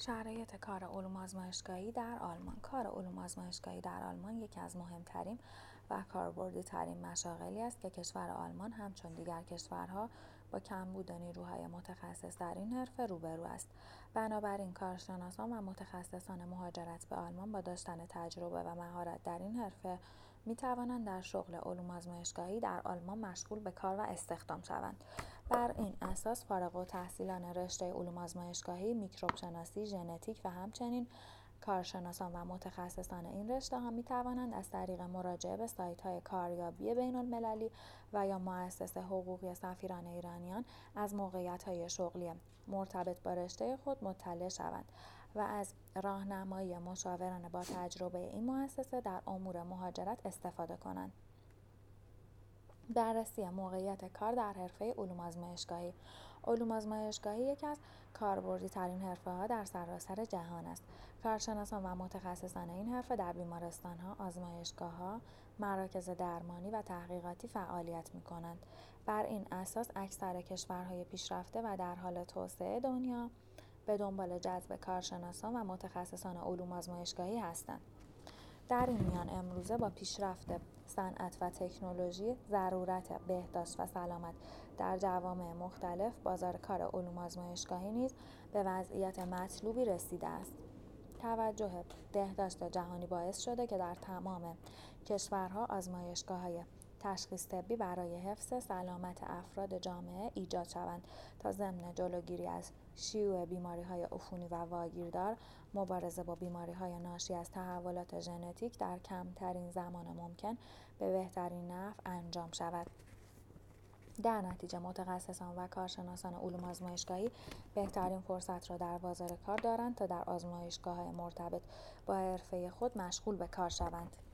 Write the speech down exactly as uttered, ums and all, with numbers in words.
شرایط کار علوم آزمایشگاهی در آلمان. کار علوم آزمایشگاهی در آلمان یکی از مهمترین و کاربردی ترین مشاغلی است که کشور آلمان همچون دیگر کشورها با کمبود نیروهای متخصص در این حرفه روبرو است. بنابراین کارشناسان و متخصصان مهاجرت به آلمان با داشتن تجربه و مهارت در این حرفه می توانند در شغل علوم آزمایشگاهی در آلمان مشغول به کار و استخدام شوند. بر این اساس فارغ التحصیلان رشته علوم آزمایشگاهی، میکروب شناسی، ژنتیک و همچنین کارشناسان و متخصصان این رشته‌ها می توانند از طریق مراجعه به سایت‌های کاریابی بین‌المللی و یا مؤسسه حقوقی سفیران ایرانیان از موقعیت‌های شغلی مرتبط با رشته خود مطلع شوند و از راهنمایی مشاوران با تجربه این مؤسسه در امور مهاجرت استفاده کنند. بررسی موقعیت کار در حرفه علوم آزمایشگاهی. علوم آزمایشگاهی یکی از کاربردی ترین حرفه‌ها در سراسر جهان است. کارشناسان و متخصصان این حرفه در بیمارستان‌ها، آزمایشگاه‌ها، مراکز درمانی و تحقیقاتی فعالیت می‌کنند. بر این اساس اکثر کشورهای پیشرفته و در حال توسعه دنیا به دنبال جذب کارشناسان و متخصصان علوم آزمایشگاهی هستند. در این میان امروزه با پیشرفت صنعت و تکنولوژی، ضرورت بهداشت و سلامت در جوامع مختلف، بازار کار علوم آزمایشگاهی نیز به وضعیت مطلوبی رسیده است. توجه بهداشت جهانی باعث شده که در تمام کشورها آزمایشگاه‌های تشخیص طبی برای حفظ سلامت افراد جامعه ایجاد شوند تا ضمن جلوگیری از شیوع بیماری‌های عفونی و واگیردار، مبارزه با بیماری‌های ناشی از تحولات ژنتیک در کمترین زمان ممکن به بهترین نحو انجام شود. در نتیجه متخصصان و کارشناسان علوم آزمایشگاهی بهترین فرصت را در بازار کار دارند تا در آزمایشگاه‌های مرتبط با حرفه خود مشغول به کار شوند.